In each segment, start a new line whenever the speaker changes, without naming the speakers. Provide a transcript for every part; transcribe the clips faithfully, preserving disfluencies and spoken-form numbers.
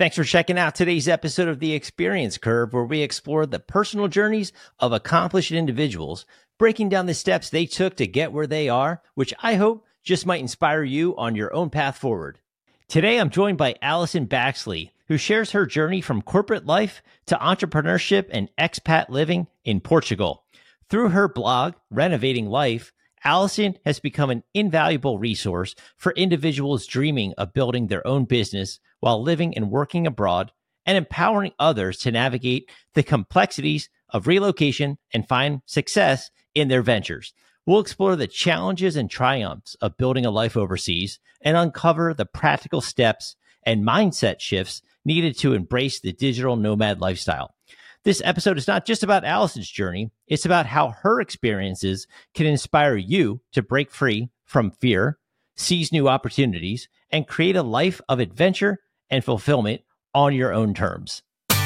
Thanks for checking out today's episode of The Experience Curve, where we explore the personal journeys of accomplished individuals, breaking down the steps they took to get where they are, which I hope just might inspire you on your own path forward. Today, I'm joined by Allison Baxley, who shares her journey from corporate life to entrepreneurship and expat living in Portugal. Through her blog, Renovating Life, Allison has become an invaluable resource for individuals dreaming of building their own business while living and working abroad, and empowering others to navigate the complexities of relocation and find success in their ventures. We'll explore the challenges and triumphs of building a life overseas and uncover the practical steps and mindset shifts needed to embrace the digital nomad lifestyle. This episode is not just about Allison's journey, it's about how her experiences can inspire you to break free from fear, seize new opportunities, and create a life of adventure and fulfillment on your own terms.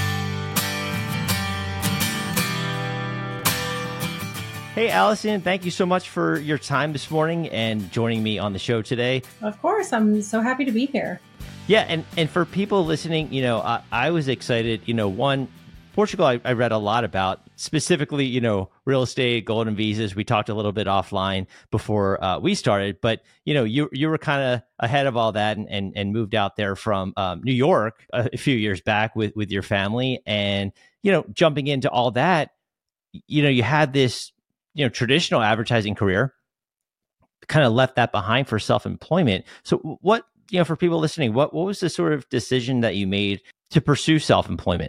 Hey, Allison, thank you so much for your time this morning and joining me on the show today.
Of course, I'm so happy to be here.
Yeah, and, and for people listening, you know, I, I was excited, you know, one, Portugal, I, I read a lot about, specifically, you know, real estate, golden visas. We talked a little bit offline before uh, we started, but, you know, you you were kind of ahead of all that and, and, and moved out there from um, New York a, a few years back with, with your family. And, you know, jumping into all that, you know, you had this, you know, traditional advertising career, kind of left that behind for self-employment. So what, you know, for people listening, what, what was the sort of decision that you made to pursue self-employment?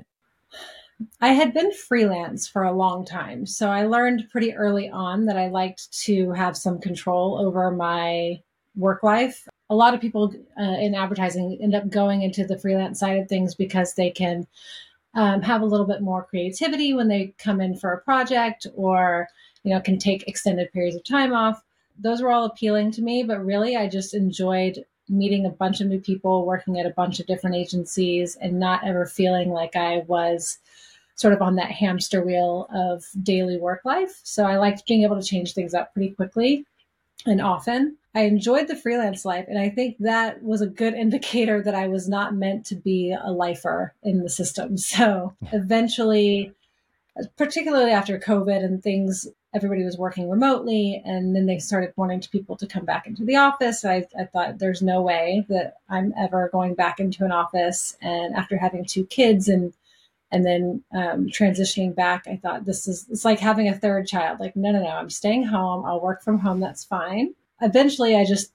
I had been freelance for a long time. So I learned pretty early on that I liked to have some control over my work life. A lot of people uh, in advertising end up going into the freelance side of things because they can um, have a little bit more creativity when they come in for a project, or, you know, can take extended periods of time off. Those were all appealing to me, but really I just enjoyed meeting a bunch of new people, working at a bunch of different agencies, and not ever feeling like I was sort of on that hamster wheel of daily work life. So I liked being able to change things up pretty quickly and often. I enjoyed the freelance life, and I think that was a good indicator that I was not meant to be a lifer in the system. So eventually, particularly after COVID and things, everybody was working remotely, and then they started wanting to people to come back into the office. I, I thought there's no way that I'm ever going back into an office. And after having two kids and and then um, transitioning back, I thought this is, it's like having a third child. Like, no, no, no, I'm staying home. I'll work from home. That's fine. Eventually, I just,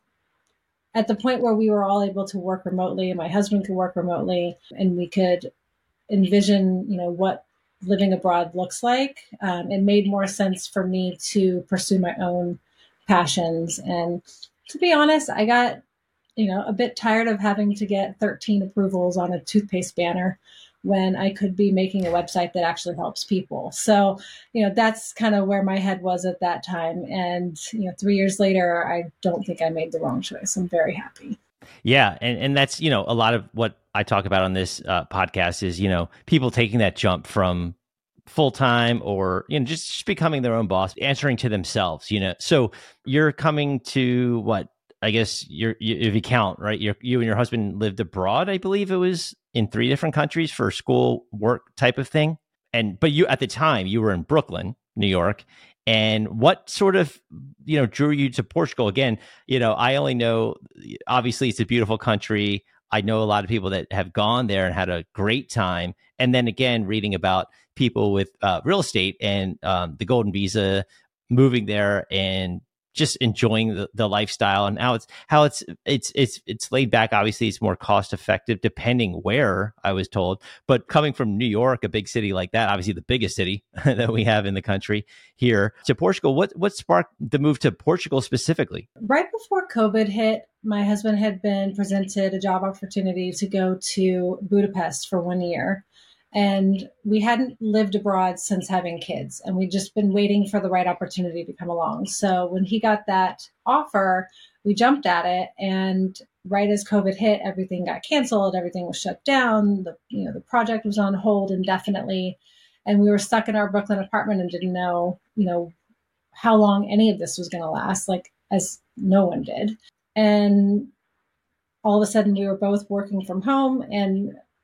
at the point where we were all able to work remotely and my husband could work remotely and we could envision, you know, what living abroad looks like, um, it made more sense for me to pursue my own passions. And to be honest, I got, you know, a bit tired of having to get thirteen approvals on a toothpaste banner when I could be making a website that actually helps people. So, you know, that's kind of where my head was at that time. And, you know, three years later, I don't think I made the wrong choice. I'm very happy.
Yeah. And, and that's, you know, a lot of what I talk about on this uh, podcast is, you know, people taking that jump from full-time or, you know, just, just becoming their own boss, answering to themselves, you know. So you're coming to what, I guess you're, you, if you count, right? You're, you and your husband lived abroad, I believe it was in three different countries for school work type of thing. And, but you, at the time you were in Brooklyn, New York. And what sort of, you know, drew you to Portugal? Again, you know, I only know, obviously it's a beautiful country. I know a lot of people that have gone there and had a great time. And then again, reading about people with uh, real estate and um, the golden visa, moving there and just enjoying the, the lifestyle, and how it's how it's it's it's it's laid back. Obviously, it's more cost effective depending where, I was told. But coming from New York, a big city like that, obviously the biggest city that we have in the country, here to Portugal, what what sparked the move to Portugal specifically?
Right before COVID hit, my husband had been presented a job opportunity to go to Budapest for one year. And we hadn't lived abroad since having kids, and we'd just been waiting for the right opportunity to come along. So when he got that offer, we jumped at it. And right as COVID hit, everything got canceled. Everything was shut down. The, you know, the project was on hold indefinitely. And we were stuck in our Brooklyn apartment and didn't know, you know, how long any of this was going to last, like as no one did. And all of a sudden we were both working from home, and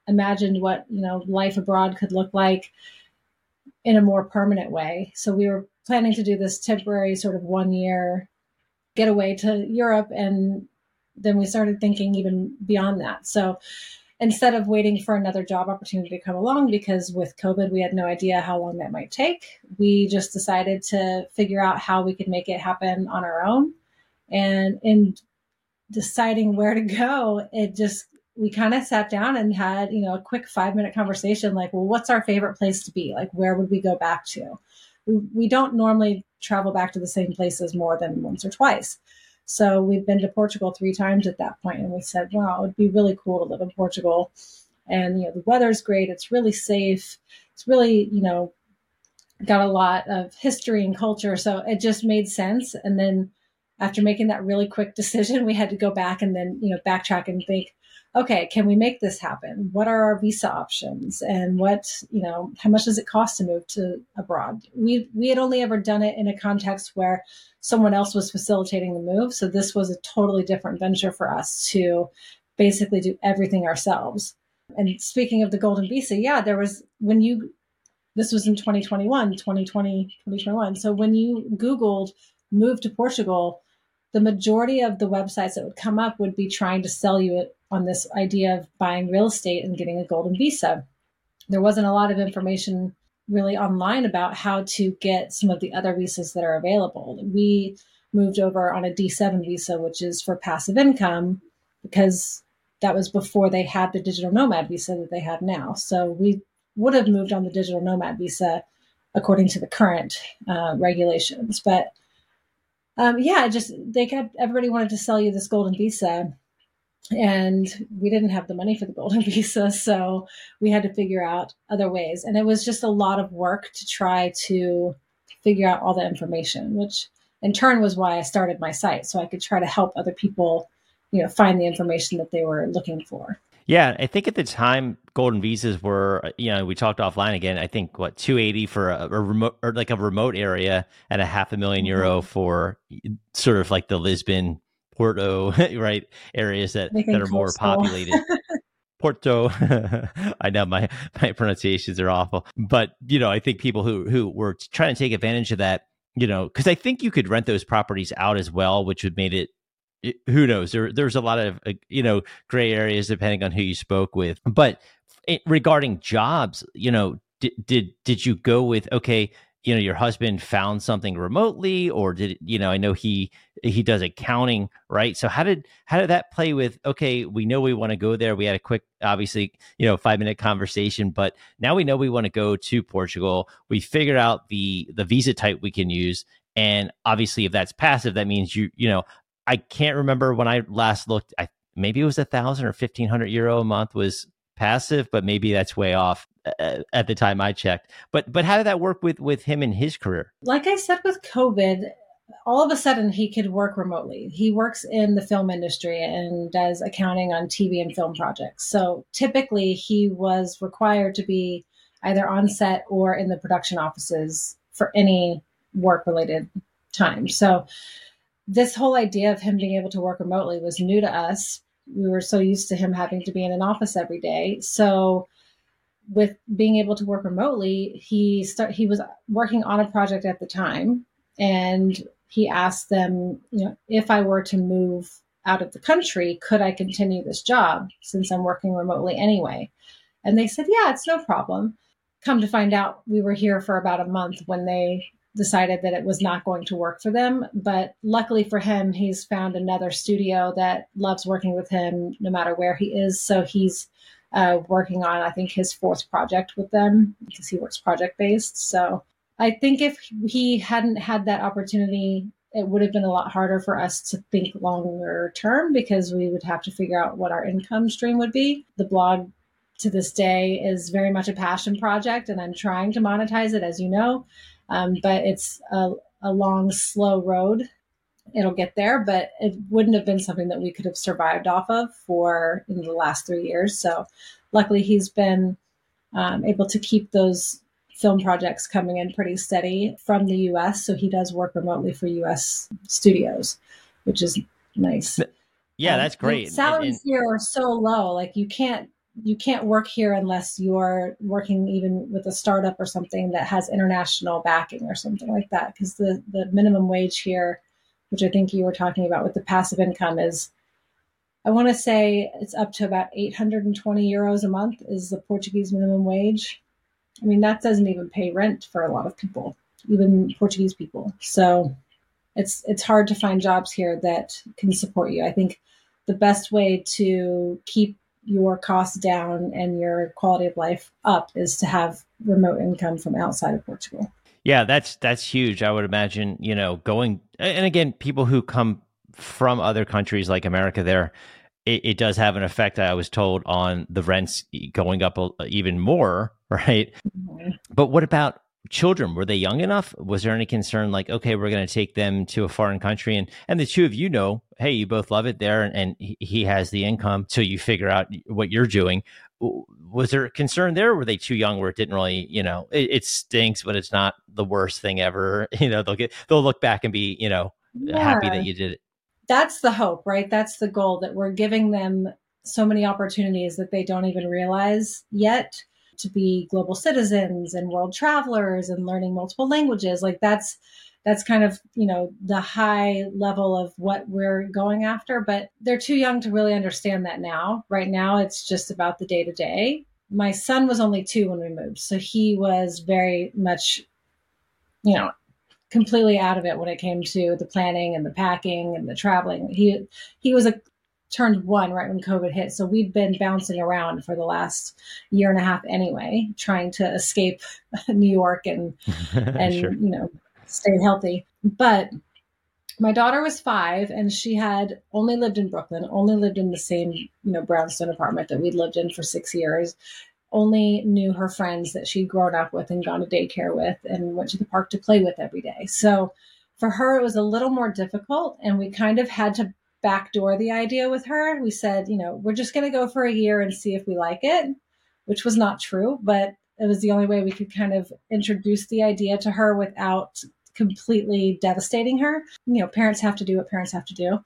imagined what, you know, life abroad could look like in a more permanent way. So we were planning to do this temporary sort of one year getaway to Europe. And then we started thinking even beyond that. So instead of waiting for another job opportunity to come along, because with COVID, we had no idea how long that might take, we just decided to figure out how we could make it happen on our own. And in deciding where to go, it just, we kind of sat down and had, you know, a quick five minute conversation, like, well, what's our favorite place to be? Like, where would we go back to? We, we don't normally travel back to the same places more than once or twice. So we've been to Portugal three times at that point, and we said, wow, it would be really cool to live in Portugal. And, you know, the weather's great. It's really safe. It's really, you know, got a lot of history and culture. So it just made sense. And then after making that really quick decision, we had to go back and then, you know, backtrack and think, okay, can we make this happen? What are our visa options? And what, you know, how much does it cost to move to abroad? We we had only ever done it in a context where someone else was facilitating the move. So this was a totally different venture for us to basically do everything ourselves. And speaking of the Golden Visa, yeah, there was, when you, this was in twenty twenty-one, twenty twenty, twenty twenty-one. So when you Googled move to Portugal, the majority of the websites that would come up would be trying to sell you it on this idea of buying real estate and getting a golden visa. There wasn't a lot of information really online about how to get some of the other visas that are available. We moved over on a D seven visa, which is for passive income, because that was before they had the digital nomad visa that they have now. So we would have moved on the digital nomad visa according to the current uh, regulations. But um, yeah, just they kept, everybody wanted to sell you this golden visa. And we didn't have the money for the golden visa, so we had to figure out other ways. And it was just a lot of work to try to figure out all the information, which in turn was why I started my site, so I could try to help other people, you know, find the information that they were looking for.
Yeah, I think at the time, golden visas were, you know, we talked offline again. I think what two eighty for a, a remote, or like a remote area, and a half a million euro mm-hmm. for sort of like the Lisbon, Porto, right, areas that, that are more populated. Porto, I know my, my pronunciations are awful, but, you know, I think people who, who were trying to take advantage of that, you know, because I think you could rent those properties out as well, which would made it, it who knows, there, there's a lot of, uh, you know, gray areas depending on who you spoke with. But it, regarding jobs, you know, did, did, did you go with, okay, you know, your husband found something remotely, or did, you know, I know he, he does accounting, right? So how did, how did that play with, okay, we know we want to go there. We had a quick, obviously, you know, five minute conversation, but now we know we want to go to Portugal. We figured out the, the visa type we can use. And obviously if that's passive, that means you, you know, I can't remember when I last looked, I, maybe it was a thousand or fifteen hundred euro a month was passive, but maybe that's way off at the time I checked. But but how did that work with with him and his career?
Like I said, with COVID, all of a sudden he could work remotely. He works in the film industry and does accounting on T V and film projects. So typically he was required to be either on set or in the production offices for any work related time. So this whole idea of him being able to work remotely was new to us. We were so used to him having to be in an office every day. So with being able to work remotely, he start, he was working on a project at the time, and he asked them, you know, if I were to move out of the country, could I continue this job since I'm working remotely anyway? And they said, yeah, it's no problem. Come to find out, we were here for about a month when they decided that it was not going to work for them. But luckily for him, he's found another studio that loves working with him no matter where he is. So he's uh, working on, I think, his fourth project with them because he works project based. So I think if he hadn't had that opportunity, it would have been a lot harder for us to think longer term because we would have to figure out what our income stream would be. The blog to this day is very much a passion project, and I'm trying to monetize it, as you know. Um, but it's a, a long, slow road. It'll get there, but it wouldn't have been something that we could have survived off of for in the last three years. So luckily he's been um, able to keep those film projects coming in pretty steady from the U S. So he does work remotely for U S studios, which is nice.
Yeah,
um,
that's great.
Salaries
and, and-
here are so low. Like you can't you can't work here unless you're working even with a startup or something that has international backing or something like that. Because the, the minimum wage here, which I think you were talking about with the passive income, is, I want to say it's up to about eight hundred twenty euros a month is the Portuguese minimum wage. I mean, that doesn't even pay rent for a lot of people, even Portuguese people. So it's it's hard to find jobs here that can support you. I think the best way to keep your costs down and your quality of life up is to have remote income from outside of Portugal.
Yeah, that's that's huge. I would imagine, you know, going, and again, people who come from other countries like America there, it, it does have an effect, I was told, on the rents going up a, even more, right? Mm-hmm. But what about children? Were they young enough? Was there any concern like, okay, we're going to take them to a foreign country, and and the two of you know, hey, you both love it there, and, and he has the income, so you figure out what you're doing. Was there a concern there, or were they too young where it didn't really, you know, it, it stinks, but it's not the worst thing ever? You know, they'll get, they'll look back and be, you know, yeah, happy that you did it.
That's the hope, right? That's the goal, that we're giving them so many opportunities that they don't even realize yet, to be global citizens and world travelers and learning multiple languages. Like that's, that's kind of, you know, the high level of what we're going after, but they're too young to really understand that now. Right now, it's just about the day to day. My son was only two when we moved, so he was very much, you know, completely out of it when it came to the planning and the packing and the traveling. He, he was a turned one right when COVID hit. So we'd been bouncing around for the last year and a half anyway, trying to escape New York and, and, sure. you know, stay healthy. But my daughter was five and she had only lived in Brooklyn, only lived in the same, you know, brownstone apartment that we'd lived in for six years, only knew her friends that she'd grown up with and gone to daycare with and went to the park to play with every day. So for her, it was a little more difficult, and we kind of had to backdoor the idea with her. We said, you know, we're just going to go for a year and see if we like it, which was not true, but it was the only way we could kind of introduce the idea to her without completely devastating her. You know, parents have to do what parents have to do.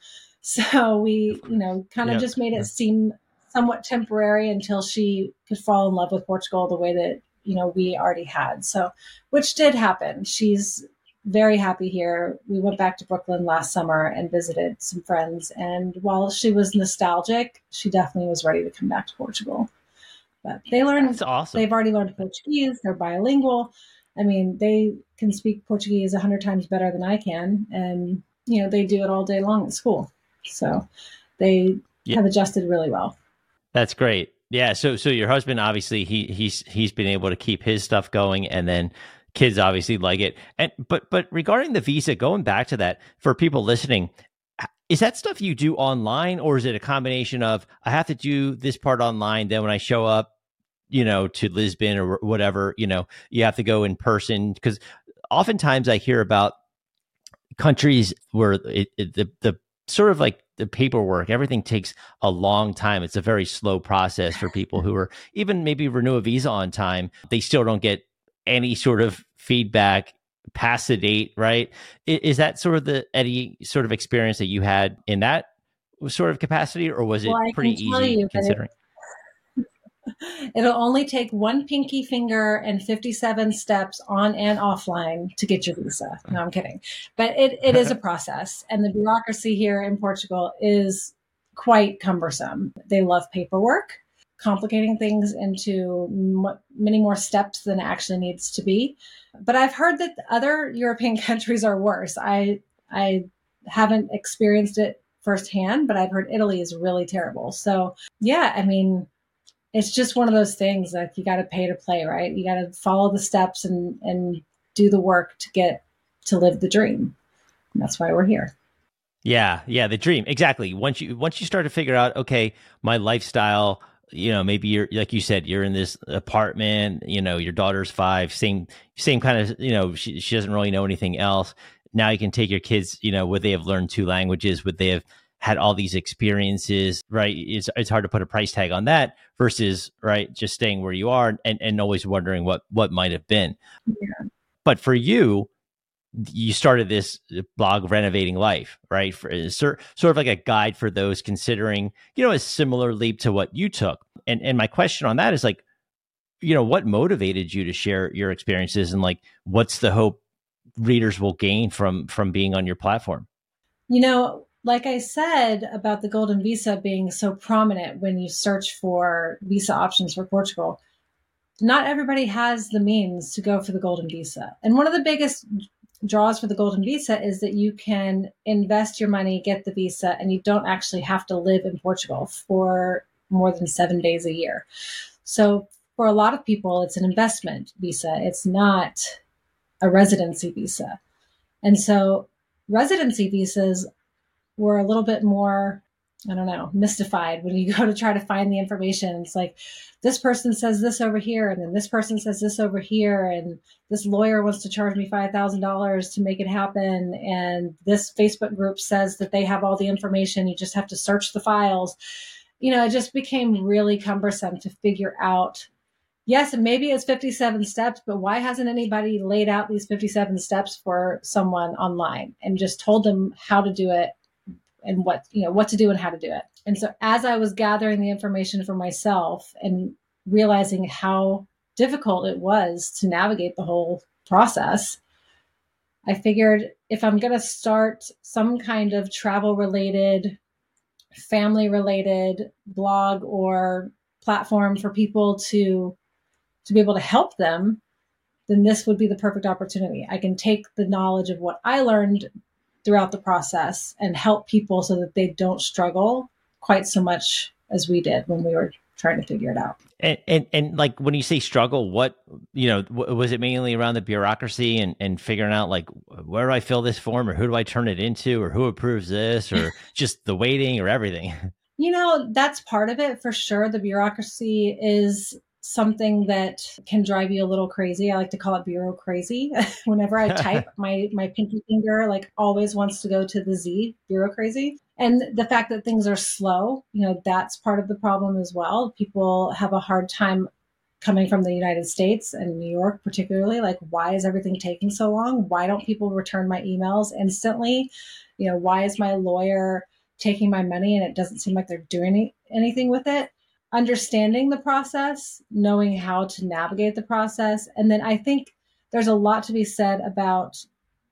So we, you know, kind of yep. just made it seem somewhat temporary until she could fall in love with Portugal the way that, you know, we already had. So, which did happen. She's very happy here. We went back to Brooklyn last summer and visited some friends. And while she was nostalgic, she definitely was ready to come back to Portugal. But they learned,
That's awesome.
They've already learned Portuguese. They're bilingual. I mean, they can speak Portuguese a hundred times better than I can. And, you know, they do it all day long at school. So they yeah. have adjusted really well.
That's great. Yeah. So, so your husband, obviously he, he's, he's been able to keep his stuff going, and then kids obviously like it. And, but, but regarding the visa, going back to that for people listening, is that stuff you do online, or is it a combination of, I have to do this part online, then when I show up, you know, to Lisbon or whatever, you know, you have to go in person? Because oftentimes I hear about countries where it, it, the, the sort of like the paperwork, everything takes a long time. It's a very slow process for people who are even maybe renew a visa on time. They still don't get any sort of feedback past the date, right? Is that sort of the any sort of experience that you had in that sort of capacity, or was it well, pretty easy considering?
It'll only take one pinky finger and fifty-seven steps on and offline to get your visa. No, I'm kidding. But it, it is a process. And the bureaucracy here in Portugal is quite cumbersome. They love paperwork, complicating things into m- many more steps than it actually needs to be. But I've heard that other European countries are worse. I I haven't experienced it firsthand, but I've heard Italy is really terrible. So yeah, I mean, it's just one of those things that you got to pay to play, right? You got to follow the steps and, and do the work to get to live the dream. And that's why we're here.
Yeah. Yeah. The dream. Exactly. Once you, once you start to figure out, okay, my lifestyle, you know, maybe you're, like you said, you're in this apartment, you know, your daughter's five, same, same kind of, you know, she, she doesn't really know anything else. Now you can take your kids, you know, would they have learned two languages? Would they have had all these experiences, right? It's it's hard to put a price tag on that versus, right, just staying where you are and, and always wondering what, what might have been. Yeah. But for you, you started this blog, Renovating Life, right? For sort of like a guide for those considering, you know, a similar leap to what you took. And and my question on that is like, you know, what motivated you to share your experiences, and like, what's the hope readers will gain from from being on your platform?
You know, like I said about the Golden Visa being so prominent when you search for visa options for Portugal, not everybody has the means to go for the Golden Visa. And one of the biggest draws for the Golden Visa is that you can invest your money, get the visa, and you don't actually have to live in Portugal for more than seven days a year. So for a lot of people, it's an investment visa. It's not a residency visa. And so residency visas were a little bit more, I don't know, mystified when you go to try to find the information. It's like, this person says this over here, and then this person says this over here, and this lawyer wants to charge me five thousand dollars to make it happen, and this Facebook group says that they have all the information. You just have to search the files. You know, it just became really cumbersome to figure out. Yes, and maybe it's fifty-seven steps, but why hasn't anybody laid out these fifty-seven steps for someone online and just told them how to do it and what, you know, what to do and how to do it? And so as I was gathering the information for myself and realizing how difficult it was to navigate the whole process, I figured if I'm going to start some kind of travel related, family related blog or platform for people to to be able to help them, then this would be the perfect opportunity. I can take the knowledge of what I learned throughout the process and help people so that they don't struggle quite so much as we did when we were trying to figure it out.
And, and, and like, when you say struggle, what, you know, w- was it mainly around the bureaucracy and, and figuring out like, where do I fill this form, or who do I turn it into, or who approves this, or just the waiting, or everything?
You know, that's part of it for sure. The bureaucracy is something that can drive you a little crazy. I like to call it bureau crazy. Whenever I type, my my pinky finger like always wants to go to the Z, bureau crazy. And the fact that things are slow, you know, that's part of the problem as well. People have a hard time coming from the United States and New York particularly. Like, why is everything taking so long? Why don't people return my emails instantly? You know, why is my lawyer taking my money and it doesn't seem like they're doing any, anything with it? Understanding the process, knowing how to navigate the process. And then I think there's a lot to be said about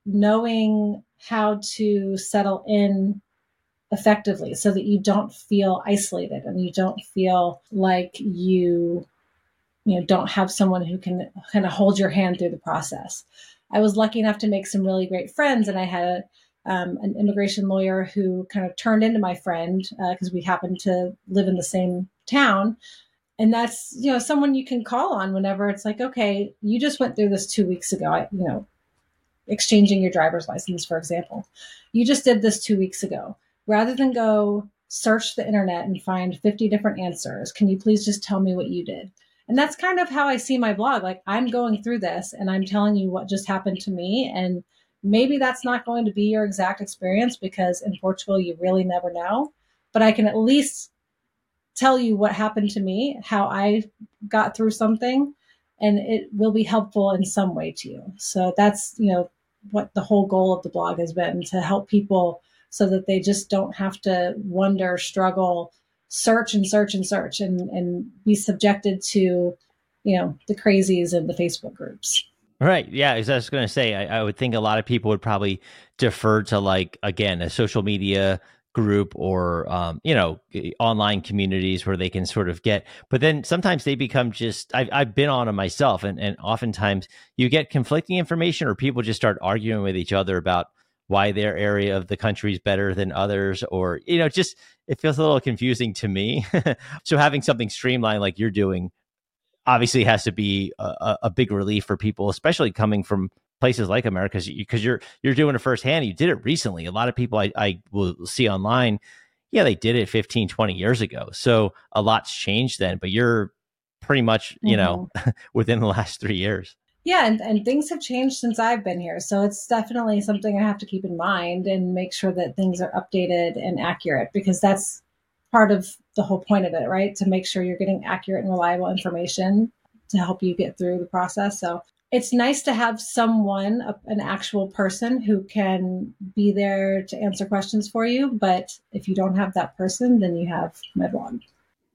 knowing how to settle in effectively so that you don't feel isolated and you don't feel like you, you know, don't have someone who can kind of hold your hand through the process. I was lucky enough to make some really great friends, and I had a Um, an immigration lawyer who kind of turned into my friend because uh, we happened to live in the same town. And that's, you know, someone you can call on whenever it's like, okay, you just went through this two weeks ago, I, you know, exchanging your driver's license, for example. You just did this two weeks ago. Rather than go search the internet and find fifty different answers, can you please just tell me what you did? And that's kind of how I see my blog. Like, I'm going through this and I'm telling you what just happened to me. And maybe that's not going to be your exact experience because in Portugal, you really never know. But I can at least tell you what happened to me, how I got through something, and it will be helpful in some way to you. So that's, you know, what the whole goal of the blog has been, to help people so that they just don't have to wonder, struggle, search and search and search and, and be subjected to, you know, the crazies of the Facebook groups.
Right. Yeah. As I was going to say, I, I would think a lot of people would probably defer to, like, again, a social media group or, um, you know, online communities where they can sort of get, but then sometimes they become just, I've, I've been on them myself. And, and oftentimes you get conflicting information, or people just start arguing with each other about why their area of the country is better than others, or, you know, just, it feels a little confusing to me. So having something streamlined like you're doing obviously has to be a, a big relief for people, especially coming from places like America, because you're you're doing it firsthand. You did it recently. A lot of people I, I will see online, yeah, they did it fifteen, twenty years ago. So a lot's changed then, but you're pretty much, you mm-hmm. know, within the last three years.
Yeah, and, and things have changed since I've been here. So it's definitely something I have to keep in mind and make sure that things are updated and accurate, because that's part of the whole point of it, right? To make sure you're getting accurate and reliable information to help you get through the process. So it's nice to have someone, an actual person who can be there to answer questions for you. But if you don't have that person, then you have my blog.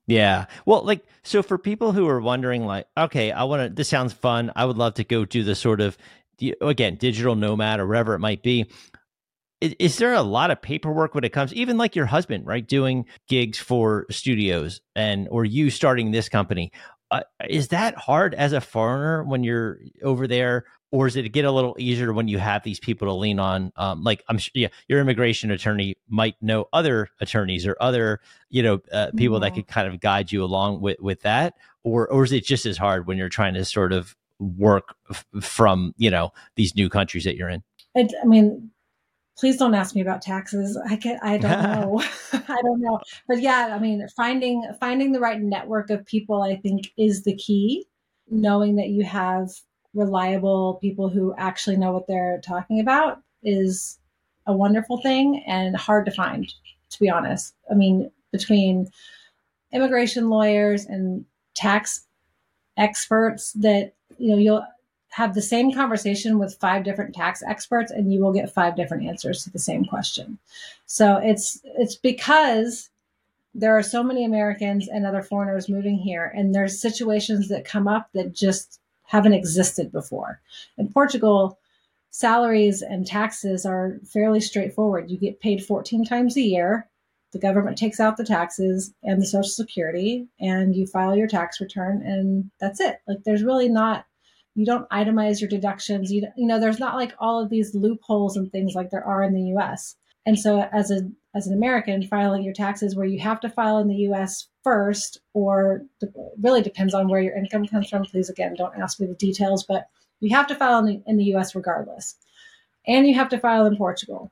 Yeah. Well, like, so for people who are wondering, like, okay, I want to, this sounds fun. I would love to go do the sort of, the- again, digital nomad or whatever it might be. Is, is there a lot of paperwork when it comes, even like your husband, right? Doing gigs for studios and, or you starting this company. Uh, is that hard as a foreigner when you're over there? Or is it get a little easier when you have these people to lean on? Um, like I'm sure, yeah, your immigration attorney might know other attorneys or other, you know, uh, people that
Yeah.
could kind of guide you along with with that. Or or is it just as hard when you're trying to sort of work f- from you know these new countries that you're in?
It, I mean, please don't ask me about taxes. I can I don't know. I don't know. But yeah, I mean, finding finding the right network of people I think is the key. Knowing that you have reliable people who actually know what they're talking about is a wonderful thing and hard to find, to be honest. I mean, between immigration lawyers and tax experts that, you know, you'll have the same conversation with five different tax experts and you will get five different answers to the same question. So it's it's because there are so many Americans and other foreigners moving here, and there's situations that come up that just haven't existed before. In Portugal, salaries and taxes are fairly straightforward. You get paid fourteen times a year. The government takes out the taxes and the Social Security, and you file your tax return, and that's it. Like, there's really not, you don't itemize your deductions. You, you know, there's not like all of these loopholes and things like there are in the U S. And so, as a as an American, filing your taxes where you have to file in the U S first, or it really depends on where your income comes from. Please, again, don't ask me the details, but you have to file in the, in the U S regardless. And you have to file in Portugal.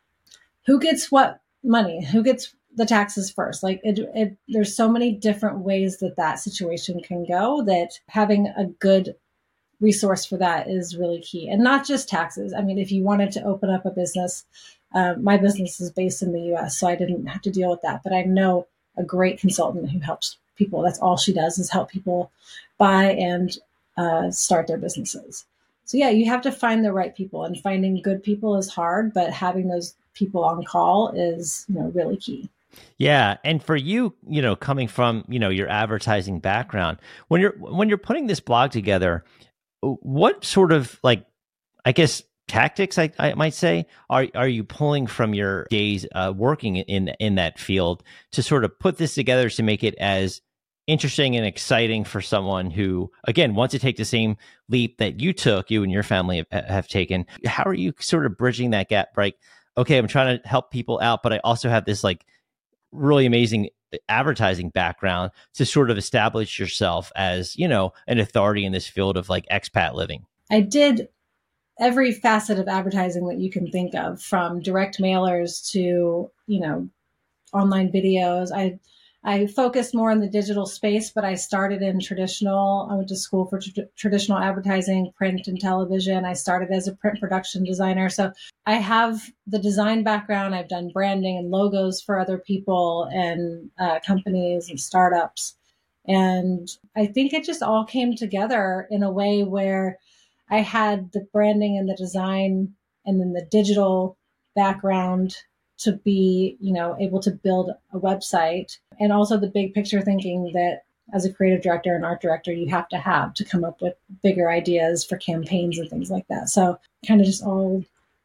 Who gets what money? Who gets the taxes first? Like, it, it, there's so many different ways that that situation can go, that having a good resource for that is really key. And not just taxes. I mean, if you wanted to open up a business, um, my business is based in the U S, so I didn't have to deal with that. But I know a great consultant who helps people. That's all she does, is help people buy and uh, start their businesses. So yeah, you have to find the right people, and finding good people is hard, but having those people on call is, you know, really key.
Yeah, and for you, you know, coming from, you know, your advertising background, when you're when you're putting this blog together, what sort of, like, I guess tactics I, I might say are are you pulling from your days uh, working in in that field to sort of put this together to make it as interesting and exciting for someone who, again, wants to take the same leap that you took, you and your family have, have taken? How are you sort of bridging that gap? Right? Okay, I'm trying to help people out, but I also have this like really amazing advertising background to sort of establish yourself as, you know, an authority in this field of like expat living.
I did every facet of advertising that you can think of, from direct mailers to, you know, online videos. I I focused more in the digital space, but I started in traditional. I went to school for tra- traditional advertising, print and television. I started as a print production designer. So I have the design background. I've done branding and logos for other people and uh, companies and startups. And I think it just all came together in a way where I had the branding and the design and then the digital background to be, you know, able to build a website, and also the big picture thinking that as a creative director and art director, you have to have to come up with bigger ideas for campaigns and things like that. So kind of just all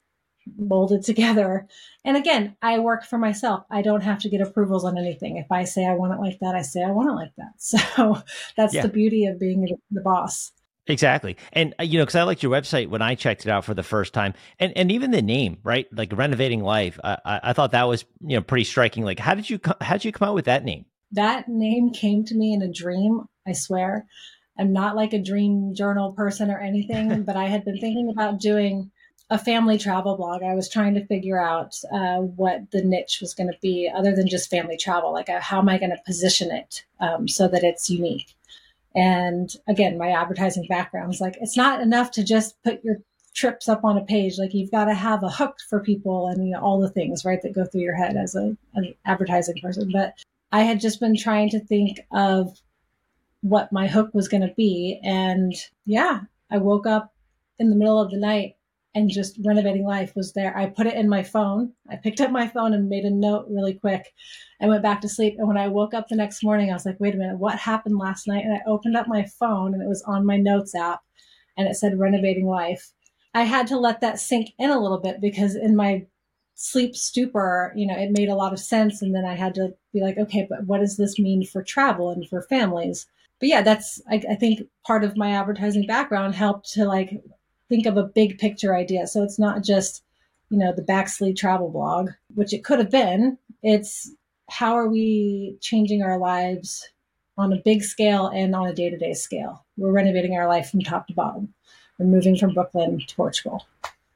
molded together. And again, I work for myself. I don't have to get approvals on anything. If I say I want it like that, I say I want it like that. So that's
Yeah.
the beauty of being the boss.
Exactly. And, uh, you know, because I liked your website when I checked it out for the first time. And and even the name, right? Like Renovating Life. I, I, I thought that was, you know, pretty striking. Like, how did you, co- how did you come out with that name?
That name came to me in a dream, I swear. I'm not like a dream journal person or anything, but I had been thinking about doing a family travel blog. I was trying to figure out uh, what the niche was going to be other than just family travel. Like, uh, how am I going to position it um, so that it's unique? And again, my advertising background is like, it's not enough to just put your trips up on a page. Like, you've got to have a hook for people and, you know, all the things, right, that go through your head as a, an advertising person. But I had just been trying to think of what my hook was going to be. And yeah, I woke up in the middle of the night and just renovating life was there. I put it in my phone. I picked up my phone and made a note really quick and went back to sleep. And when I woke up the next morning, I was like, wait a minute, what happened last night? And I opened up my phone and it was on my notes app and it said renovating life. I had to let that sink in a little bit because in my sleep stupor, you know, it made a lot of sense. And then I had to be like, okay, but what does this mean for travel and for families? But yeah, that's, I, I think part of my advertising background helped to like think of a big picture idea. So it's not just, you know, the backslide travel blog, which it could have been. It's how are we changing our lives on a big scale and on a day-to-day scale? We're renovating our life from top to bottom. We're moving from Brooklyn to Portugal.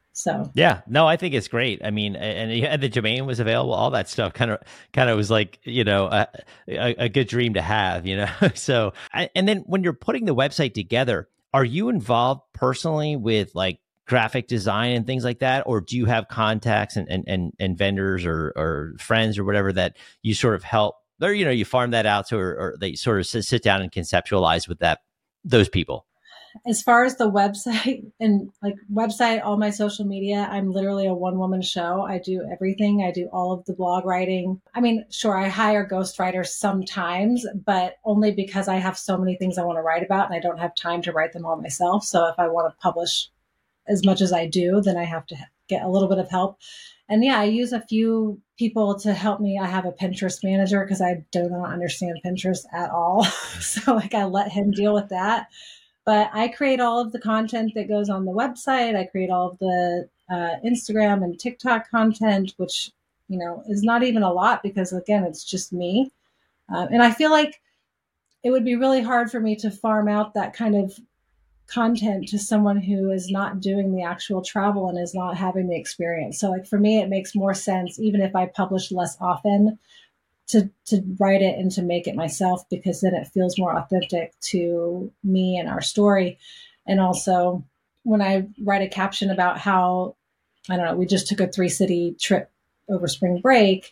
So
yeah, no, I think it's great. I mean, and, and the domain was available, all that stuff kind of kind of was like, you know, a, a, a good dream to have, you know. So, and then when you're putting the website together, are you involved personally with like graphic design and things like that? Or do you have contacts and and and, and vendors or or friends or whatever that you sort of help, or, you know, you farm that out to, or, or they sort of sit down and conceptualize with that, those people?
As far as the website and like website, all my social media, I'm literally a one woman show. I do everything. I do all of the blog writing. I mean, sure, I hire ghostwriters sometimes, but only because I have so many things I want to write about and I don't have time to write them all myself. So if I want to publish as much as I do, then I have to get a little bit of help. And yeah, I use a few people to help me. I have a Pinterest manager because I do not understand Pinterest at all. So like I let him deal with that. But I create all of the content that goes on the website. I create all of the uh, Instagram and TikTok content, which, you know, is not even a lot because, again, it's just me. Uh, and I feel like it would be really hard for me to farm out that kind of content to someone who is not doing the actual travel and is not having the experience. So like for me, it makes more sense, even if I publish less often, to to write it and to make it myself, because then it feels more authentic to me and our story. And also when I write a caption about how, I don't know, we just took a three city trip over spring break,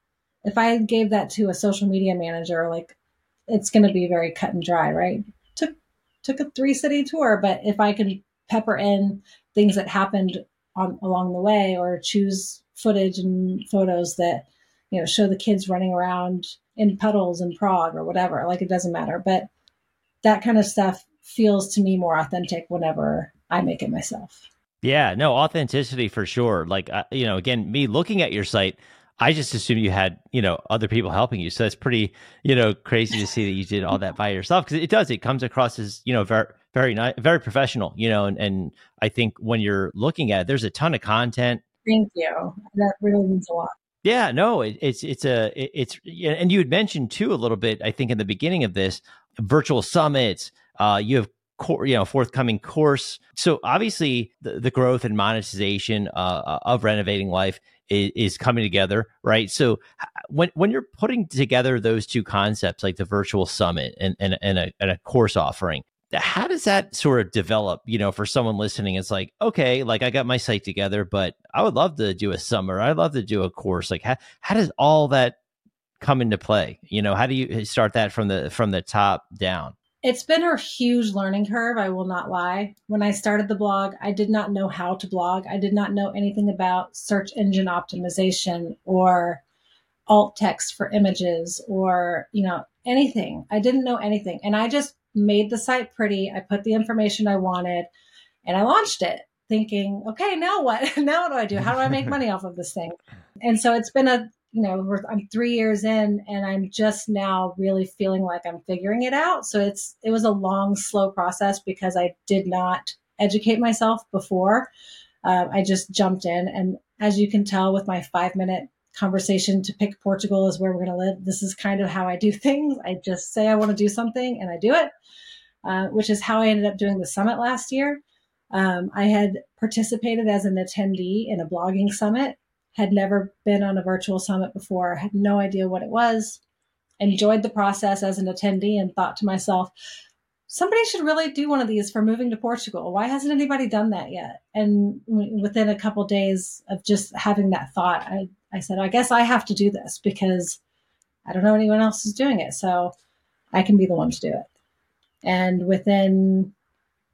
if I gave that to a social media manager, like it's going to be very cut and dry, right? Took took a three city tour, but if I can pepper in things that happened on along the way, or choose footage and photos that, you know, show the kids running around in puddles in Prague or whatever, like it doesn't matter. But that kind of stuff feels to me more authentic whenever I make it myself.
Yeah, no, authenticity for sure. Like, uh, you know, again, me looking at your site, I just assumed you had, you know, other people helping you. So it's pretty, you know, crazy to see that you did all that by yourself, because it does, it comes across as, you know, very, very nice, very professional, you know, and, and I think when you're looking at it, there's a ton of content.
Thank you. That really means a lot.
Yeah, no, it, it's it's a it, it's and you had mentioned too a little bit, I think, in the beginning of this, virtual summits. Uh, you have core, you know, forthcoming course. So obviously, the, the growth and monetization uh, of Renovating Life is, is coming together, right? So when when you're putting together those two concepts, like the virtual summit and and and a, and a course offering, how does that sort of develop, you know, for someone listening? It's like, okay, like I got my site together, but I would love to do a summer. I'd love to do a course. Like how, how does all that come into play? You know, how do you start that from the, from the top down?
It's been a huge learning curve. I will not lie. When I started the blog, I did not know how to blog. I did not know anything about search engine optimization or alt text for images or, you know, anything. I didn't know anything. And I just made the site pretty. I put the information I wanted and I launched it thinking, okay, now what? Now what do I do? How do I make money off of this thing? And so it's been a, you know, I'm three years in and I'm just now really feeling like I'm figuring it out. So it's, it was a long, slow process because I did not educate myself before. Uh, I just jumped in. And as you can tell with my five minute conversation to pick Portugal is where we're going to live, this is kind of how I do things. I just say I want to do something and I do it, uh, which is how I ended up doing the summit last year. Um, I had participated as an attendee in a blogging summit, had never been on a virtual summit before, had no idea what it was, enjoyed the process as an attendee and thought to myself, somebody should really do one of these for moving to Portugal. Why hasn't anybody done that yet? And within a couple of days of just having that thought, I, I said, I guess I have to do this because I don't know anyone else is doing it. So I can be the one to do it. And within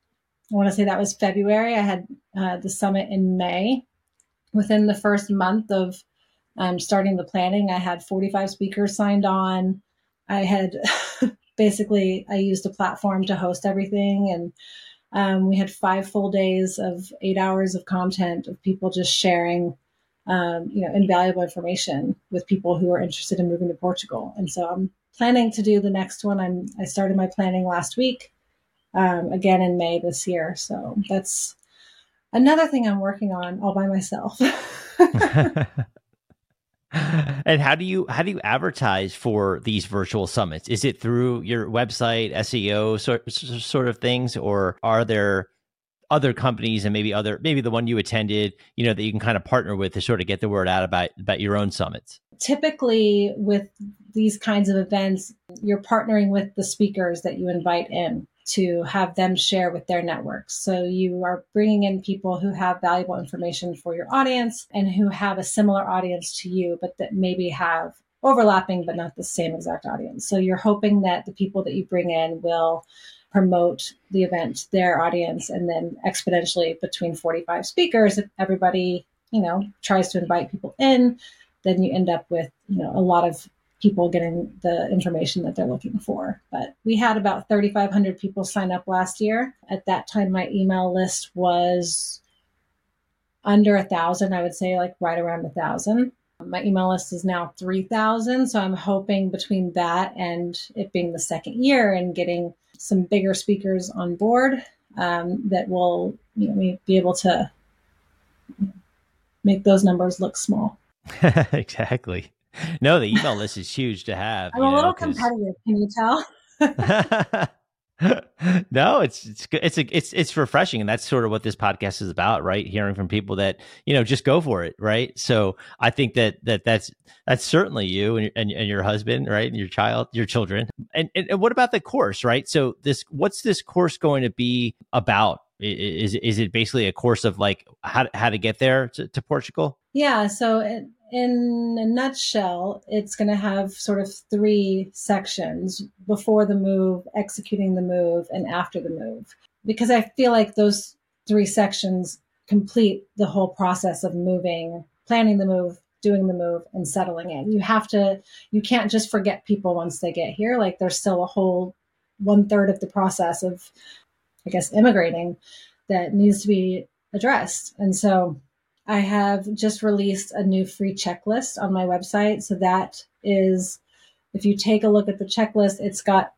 I want to say that was February. I had uh, the summit in May. Within the first month of um, starting the planning, I had forty-five speakers signed on. I had basically, I used a platform to host everything. And um, we had five full days of eight hours of content of people just sharing, um, you know, invaluable information with people who are interested in moving to Portugal. And so I'm planning to do the next one. I'm, I started my planning last week, um, again in May this year. So that's another thing I'm working on all by myself.
And how do you how do you advertise for these virtual summits? Is it through your website, S E O sort sort of things, or are there other companies and maybe other maybe the one you attended, you know, that you can kind of partner with to sort of get the word out about about your own summits?
Typically, with these kinds of events, you're partnering with the speakers that you invite in to have them share with their networks. So you are bringing in people who have valuable information for your audience and who have a similar audience to you, but that maybe have overlapping, but not the same exact audience. So you're hoping that the people that you bring in will promote the event to their audience, and then exponentially between forty-five speakers, if everybody, you know, tries to invite people in, then you end up with, you know, a lot of people getting the information that they're looking for. But we had about thirty-five hundred people sign up last year. At that time, my email list was under a thousand, I would say like right around a thousand. My email list is now three thousand. So I'm hoping between that and it being the second year and getting some bigger speakers on board, um, that will, you know, be able to make those numbers look small.
Exactly. No, the email list is huge to have.
I'm a little competitive, can you tell?
No, it's it's it's a, it's it's refreshing, and that's sort of what this podcast is about, right? Hearing from people that, you know, just go for it, right? So I think that that that's that's certainly you and and, and your husband, right, and your child, your children. And, and and what about the course, right? So this, what's this course going to be about? Is is it basically a course of like how how to get there to, to Portugal?
Yeah. So it, in a nutshell, it's going to have sort of three sections: before the move, executing the move, and after the move. Because I feel like those three sections complete the whole process of moving, planning the move, doing the move, and settling in. You have to, you can't just forget people once they get here. Like there's still a whole one third of the process of, I guess, immigrating that needs to be addressed. And so I have just released a new free checklist on my website. So that is, if you take a look at the checklist, it's got,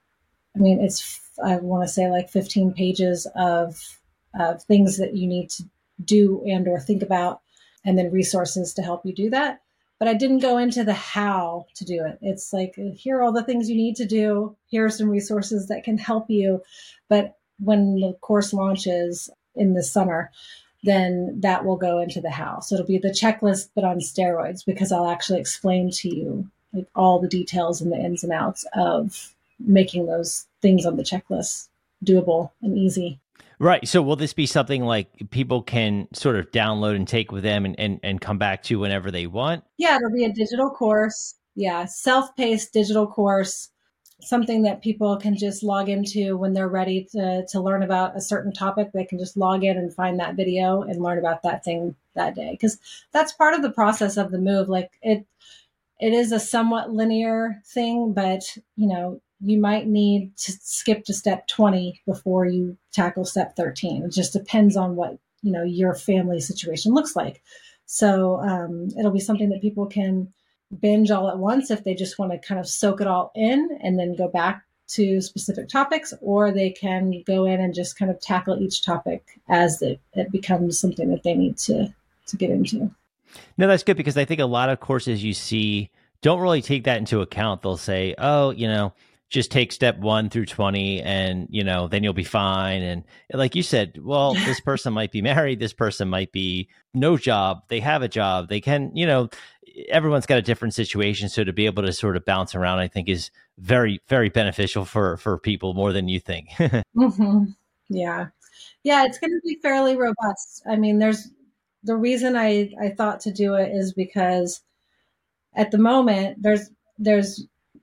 I mean, it's, I want to say like fifteen pages of, of things that you need to do and or think about, and then resources to help you do that. But I didn't go into the how to do it. It's like, here are all the things you need to do. Here are some resources that can help you. But when the course launches in the summer, then that will go into the how. So it'll be the checklist, but on steroids, because I'll actually explain to you like all the details and the ins and outs of making those things on the checklist doable and easy.
Right. So will this be something like people can sort of download and take with them and, and, and come back to whenever they want?
Yeah, it'll be a digital course. Yeah, self-paced digital course. Something that people can just log into when they're ready to, to learn about a certain topic. They can just log in and find that video and learn about that thing that day. Because that's part of the process of the move. Like it, it is a somewhat linear thing, but you know, you might need to skip to step twenty before you tackle step thirteen. It just depends on what, you know, your family situation looks like. So um, it'll be something that people can binge all at once if they just want to kind of soak it all in and then go back to specific topics, or they can go in and just kind of tackle each topic as it, it becomes something that they need to, to get into.
No, that's good, because I think a lot of courses you see don't really take that into account. They'll say, oh, you know, just take step one through twenty and, you know, then you'll be fine. And like you said, well, this person might be married. This person might be no job. They have a job. They can, you know, everyone's got a different situation. So to be able to sort of bounce around, I think is very, very beneficial for, for people more than you think.
Mm-hmm. Yeah. Yeah. It's going to be fairly robust. I mean, there's the reason I, I thought to do it is because at the moment there's, there's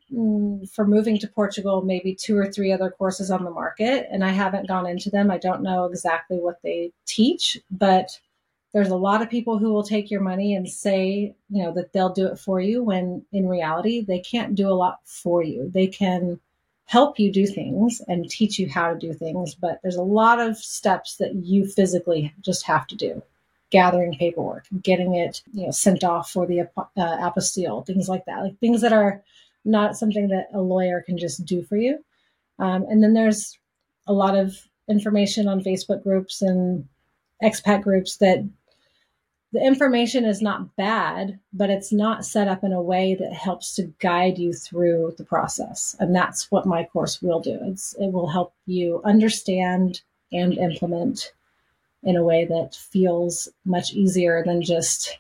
mm, for moving to Portugal, maybe two or three other courses on the market, and I haven't gone into them. I don't know exactly what they teach, but there's a lot of people who will take your money and say, you know, that they'll do it for you when in reality, they can't do a lot for you. They can help you do things and teach you how to do things, but there's a lot of steps that you physically just have to do. Gathering paperwork, getting it, you know, sent off for the uh, apostille, things like that, like things that are not something that a lawyer can just do for you. Um, and then there's a lot of information on Facebook groups and expat groups that the information is not bad, but it's not set up in a way that helps to guide you through the process. And that's what my course will do. It's, it will help you understand and implement in a way that feels much easier than just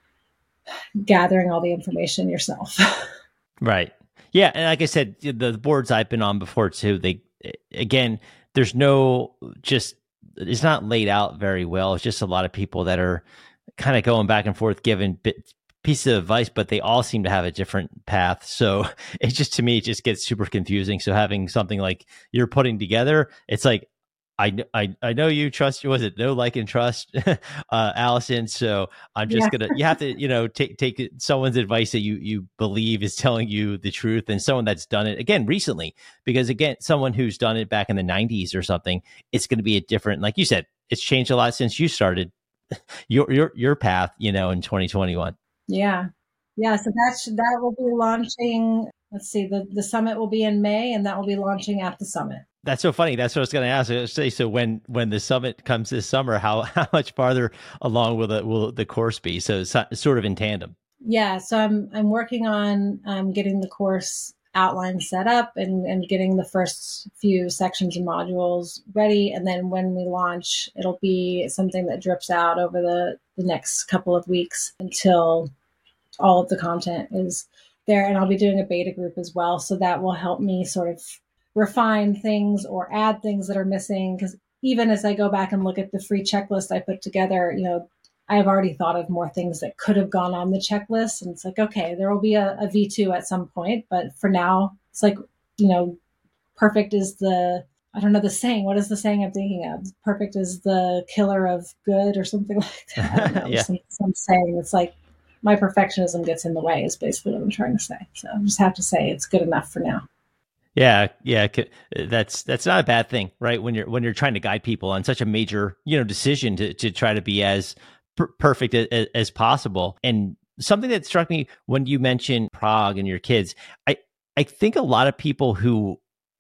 gathering all the information yourself.
Right. Yeah. And like I said, the boards I've been on before too, they, again, there's no just, it's not laid out very well. It's just a lot of people that are kind of going back and forth, giving bit, pieces of advice, but they all seem to have a different path. So it just, to me, it just gets super confusing. So having something like you're putting together, it's like, I, I, I know you trust, was it no like and trust, uh, Allison. So I'm just yeah. going to, you have to, you know, take, take someone's advice that you, you believe is telling you the truth, and someone that's done it again recently, because again, someone who's done it back in the nineties or something, it's going to be a different, like you said, it's changed a lot since you started your, your, your path, you know, in twenty twenty-one.
Yeah. Yeah. So that should, that will be launching. Let's see, the, the summit will be in May, and that will be launching at the summit. That's
so funny. That's what I was going to ask. I was say, so when, when the summit comes this summer, how, how much farther along will the, will the course be? So it's, it's sort of in tandem.
Yeah. So I'm, I'm working on um, getting the course outline set up and, and getting the first few sections and modules ready. And then when we launch, it'll be something that drips out over the, the next couple of weeks until all of the content is there. And I'll be doing a beta group as well. So that will help me sort of refine things or add things that are missing. Because even as I go back and look at the free checklist I put together, you know, I've already thought of more things that could have gone on the checklist. And it's like, okay, there will be a, a V two at some point. But for now, it's like, you know, perfect is the, I don't know the saying. What is the saying I'm thinking of? Perfect is the killer of good or something like that. I don't know.
Yeah.
some, some saying. It's like my perfectionism gets in the way is basically what I'm trying to say. So I just have to say it's good enough for now.
Yeah, yeah, that's that's not a bad thing, right? When you're when you're trying to guide people on such a major, you know, decision to to try to be as per- perfect as, as possible. And something that struck me when you mentioned Prague and your kids, I I think a lot of people who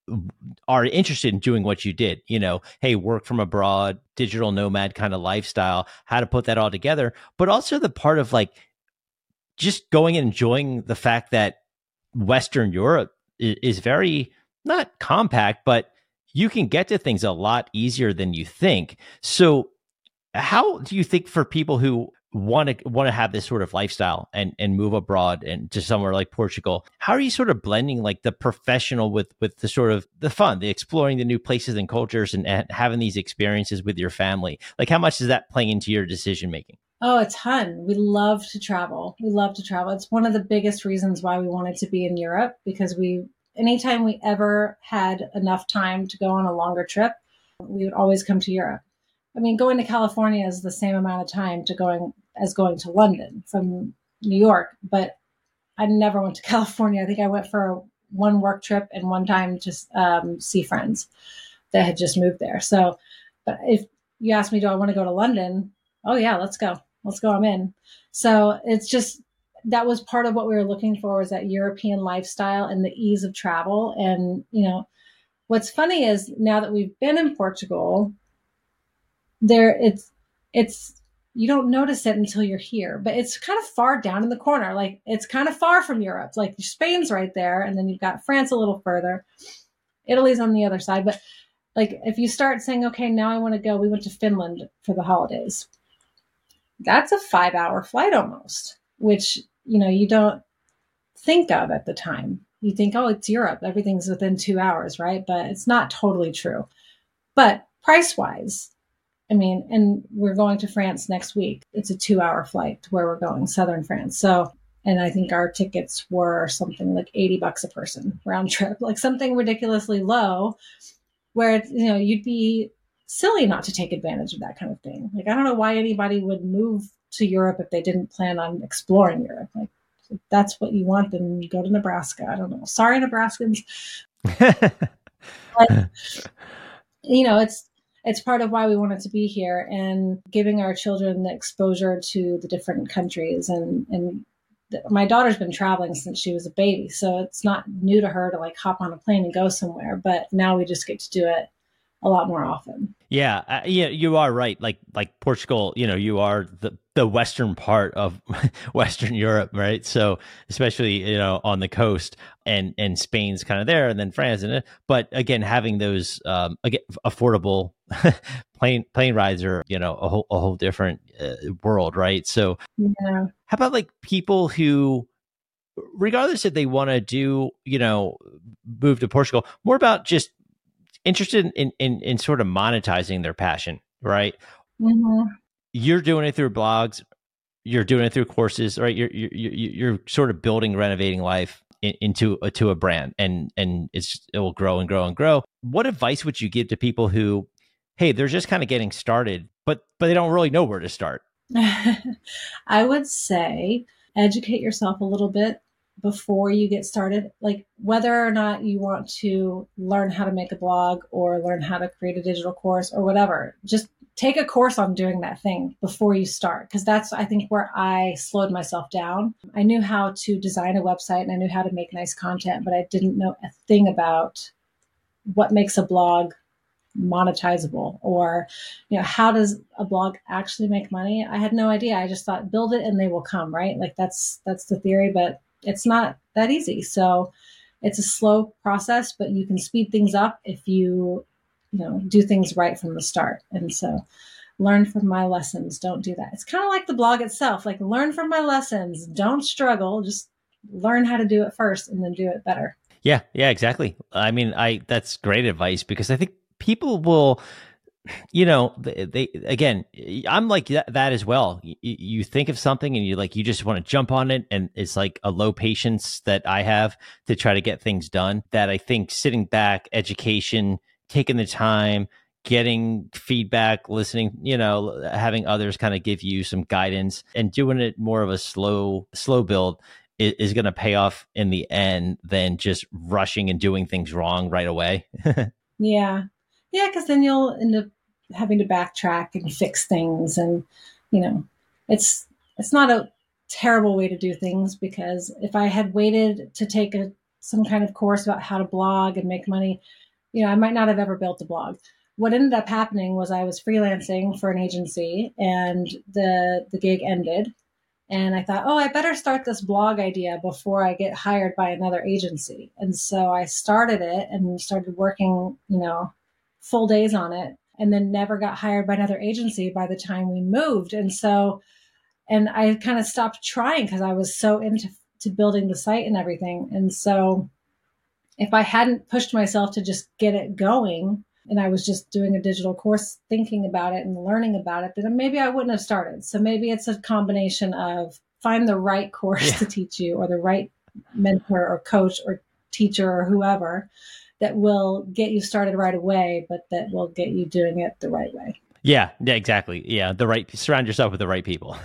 are interested in doing what you did, you know, hey, work from abroad, digital nomad kind of lifestyle, how to put that all together, but also the part of like just going and enjoying the fact that Western Europe is very not compact, but you can get to things a lot easier than you think. So how do you think for people who want to want to have this sort of lifestyle and and move abroad and to somewhere like Portugal, how are you sort of blending like the professional with with the sort of the fun, the exploring the new places and cultures and, and having these experiences with your family? Like how much does that play into your decision making?
Oh, a ton. We love to travel. We love to travel. It's one of the biggest reasons why we wanted to be in Europe, because we, anytime we ever had enough time to go on a longer trip, we would always come to Europe. I mean, going to California is the same amount of time to going as going to London from New York, but I never went to California. I think I went for one work trip and one time just um, see friends that had just moved there. So, but if you ask me, do I want to go to London? Oh yeah, let's go. Let's go. I'm in. So it's just, that was part of what we were looking for, was that European lifestyle and the ease of travel. And, you know, what's funny is now that we've been in Portugal, there it's, it's, you don't notice it until you're here, but it's kind of far down in the corner. Like it's kind of far from Europe. Like Spain's right there. And then you've got France a little further. Italy's on the other side. But like, if you start saying, okay, now I want to go, we went to Finland for the holidays. That's a five hour flight almost, which, you know, you don't think of at the time. You think, oh, it's Europe. Everything's within two hours, right? But it's not totally true. But price wise, I mean, and we're going to France next week. It's a two hour flight to where we're going, southern France. So And I think our tickets were something like eighty bucks a person round trip, like something ridiculously low where, you know, you'd be silly not to take advantage of that kind of thing. Like, I don't know why anybody would move to Europe if they didn't plan on exploring Europe. Like, if that's what you want, then you go to Nebraska. I don't know. Sorry, Nebraskans. But, you know, it's, it's part of why we wanted to be here, and giving our children the exposure to the different countries. And, and th- my daughter's been traveling since she was a baby, so it's not new to her to like hop on a plane and go somewhere, but now we just get to do it a lot more often.
Yeah, uh, yeah, you are right. Like, like Portugal, you know, you are the, the western part of Western Europe, right? So especially, you know, on the coast, and and Spain's kind of there, and then France, and but again, having those um, again affordable plane plane rides are, you know, a whole a whole different uh, world, right? So,
yeah.
How about like people who, regardless if they want to do, you know, move to Portugal, more about just interested in, in, in sort of monetizing their passion, right?
Mm-hmm.
You're doing it through blogs, you're doing it through courses, right? You're, you're, you're sort of building Renovating Life in, into a, to a brand, and, and it's, it will grow and grow and grow. What advice would you give to people who, hey, they're just kind of getting started, but, but they don't really know where to start?
I would say educate yourself a little bit before you get started, like whether or not you want to learn how to make a blog or learn how to create a digital course or whatever. Just take a course on doing that thing before you start, because that's, I think, where I slowed myself down. I knew how to design a website and I knew how to make nice content, but I didn't know a thing about what makes a blog monetizable, or, you know, how does a blog actually make money? I had no idea. I just thought build it and they will come, right? Like that's that's the theory, but it's not that easy. So it's a slow process, but you can speed things up if you, you know, do things right from the start. And so learn from my lessons. Don't do that. It's kind of like the blog itself. Like, learn from my lessons. Don't struggle. Just learn how to do it first and then do it better.
Yeah, yeah, exactly. I mean, I that's great advice, because I think people will, you know, they, they again, I'm like that, that as well. You, you think of something and you like, you just want to jump on it. And it's like a low patience that I have to try to get things done, that I think sitting back, education, taking the time, getting feedback, listening, you know, having others kind of give you some guidance, and doing it more of a slow, slow build is, is going to pay off in the end than just rushing and doing things wrong right away.
Yeah. Yeah, because then you'll end up having to backtrack and fix things. And, you know, it's it's not a terrible way to do things, because if I had waited to take a some kind of course about how to blog and make money, you know, I might not have ever built a blog. What ended up happening was I was freelancing for an agency, and the the gig ended. And I thought, oh, I better start this blog idea before I get hired by another agency. And so I started it and started working, you know, full days on it, and then never got hired by another agency by the time we moved. And so, and I kind of stopped trying because I was so into to building the site and everything. And so if I hadn't pushed myself to just get it going, and I was just doing a digital course, thinking about it and learning about it, then maybe I wouldn't have started. So maybe it's a combination of find the right course yeah. to teach you, or the right mentor or coach or teacher or whoever that will get you started right away, but that will get you doing it the right way.
Yeah, yeah, exactly. Yeah, the right, surround yourself with the right people.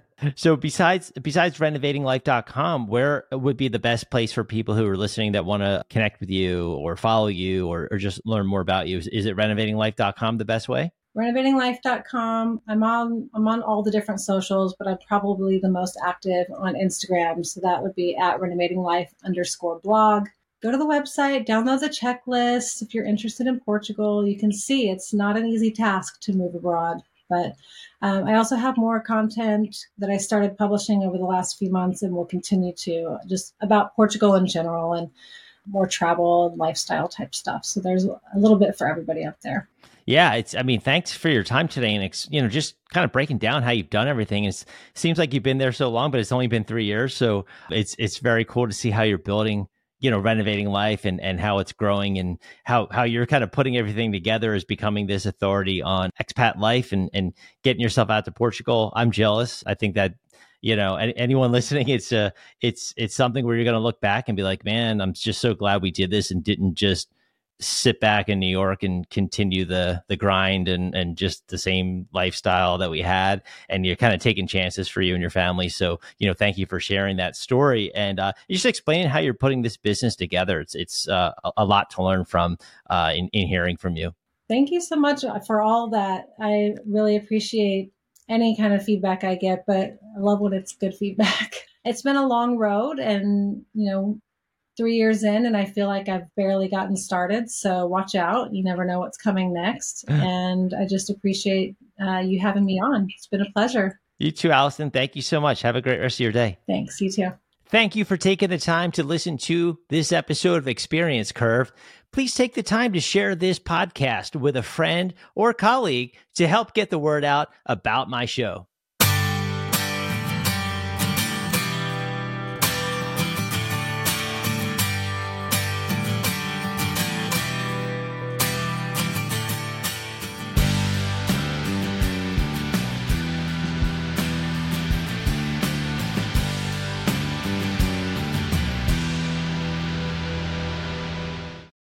So besides besides renovating life dot com, where would be the best place for people who are listening that want to connect with you or follow you, or, or just learn more about you? Is, is it renovating life dot com the best way?
renovating life dot com. I'm on I'm on all the different socials, but I'm probably the most active on Instagram. So that would be at renovatinglife underscore blog. Go to the website, download the checklist. If you're interested in Portugal, you can see it's not an easy task to move abroad. But um, I also have more content that I started publishing over the last few months and will continue to, just about Portugal in general, and more travel and lifestyle type stuff. So there's a little bit for everybody up there.
Yeah, it's, I mean, thanks for your time today, and, you know, just kind of breaking down how you've done everything. It seems like you've been there so long, but it's only been three years. So it's, it's very cool to see how you're building, you know, Renovating Life, and, and how it's growing, and how, how you're kind of putting everything together as becoming this authority on expat life, and, and getting yourself out to Portugal. I'm jealous. I think that, you know, any, anyone listening, it's a, it's, it's something where you're going to look back and be like, man, I'm just so glad we did this and didn't just sit back in New York and continue the the grind and and just the same lifestyle that we had. And you're kind of taking chances for you and your family. So, you know, thank you for sharing that story and uh, just explaining how you're putting this business together. It's it's uh, a lot to learn from uh, in, in hearing from you.
Thank you so much for all that. I really appreciate any kind of feedback I get, but I love when it's good feedback. It's been a long road and, you know, three years in and I feel like I've barely gotten started. So watch out. You never know what's coming next. And I just appreciate uh, you having me on. It's been a pleasure.
You too, Allison. Thank you so much. Have a great rest of your day.
Thanks. You too.
Thank you for taking the time to listen to this episode of Experience Curve. Please take the time to share this podcast with a friend or colleague to help get the word out about my show.